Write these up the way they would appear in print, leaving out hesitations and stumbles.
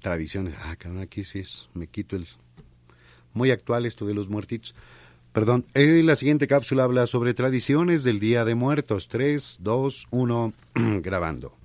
tradiciones. Cabrón, aquí sí me quito el... Muy actual esto de los muertitos. Perdón, la siguiente cápsula habla sobre tradiciones del Día de Muertos. 3, 2, 1, grabando.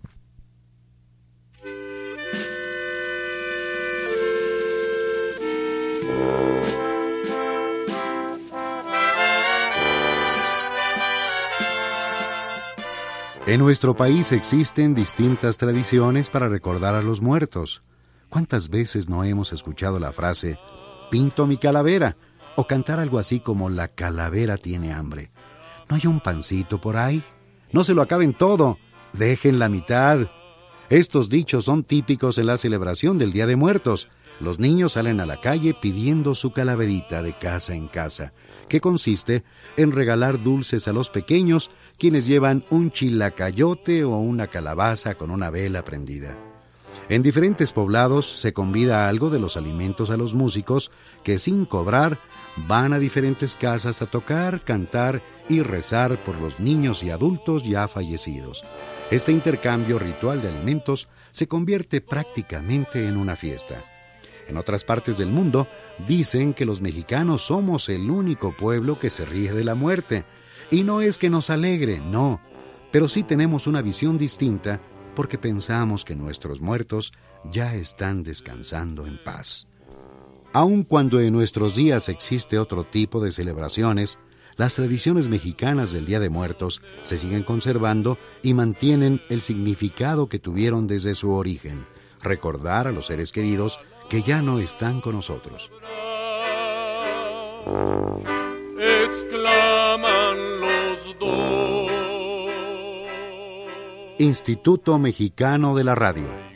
En nuestro país existen distintas tradiciones para recordar a los muertos. ¿Cuántas veces no hemos escuchado la frase, pinto mi calavera? O cantar algo así como, la calavera tiene hambre. ¿No hay un pancito por ahí? No se lo acaben todo, dejen la mitad. Estos dichos son típicos en la celebración del Día de Muertos. Los niños salen a la calle pidiendo su calaverita de casa en casa, que consiste en regalar dulces a los pequeños, quienes llevan un chilacayote o una calabaza con una vela prendida. En diferentes poblados se convida algo de los alimentos a los músicos que sin cobrar van a diferentes casas a tocar, cantar y rezar por los niños y adultos ya fallecidos. Este intercambio ritual de alimentos se convierte prácticamente en una fiesta. En otras partes del mundo dicen que los mexicanos somos el único pueblo que se ríe de la muerte. Y no es que nos alegre, no, pero sí tenemos una visión distinta porque pensamos que nuestros muertos ya están descansando en paz. Aun cuando en nuestros días existe otro tipo de celebraciones, las tradiciones mexicanas del Día de Muertos se siguen conservando y mantienen el significado que tuvieron desde su origen, recordar a los seres queridos que ya no están con nosotros. Exclaman los dos. Instituto Mexicano de la Radio.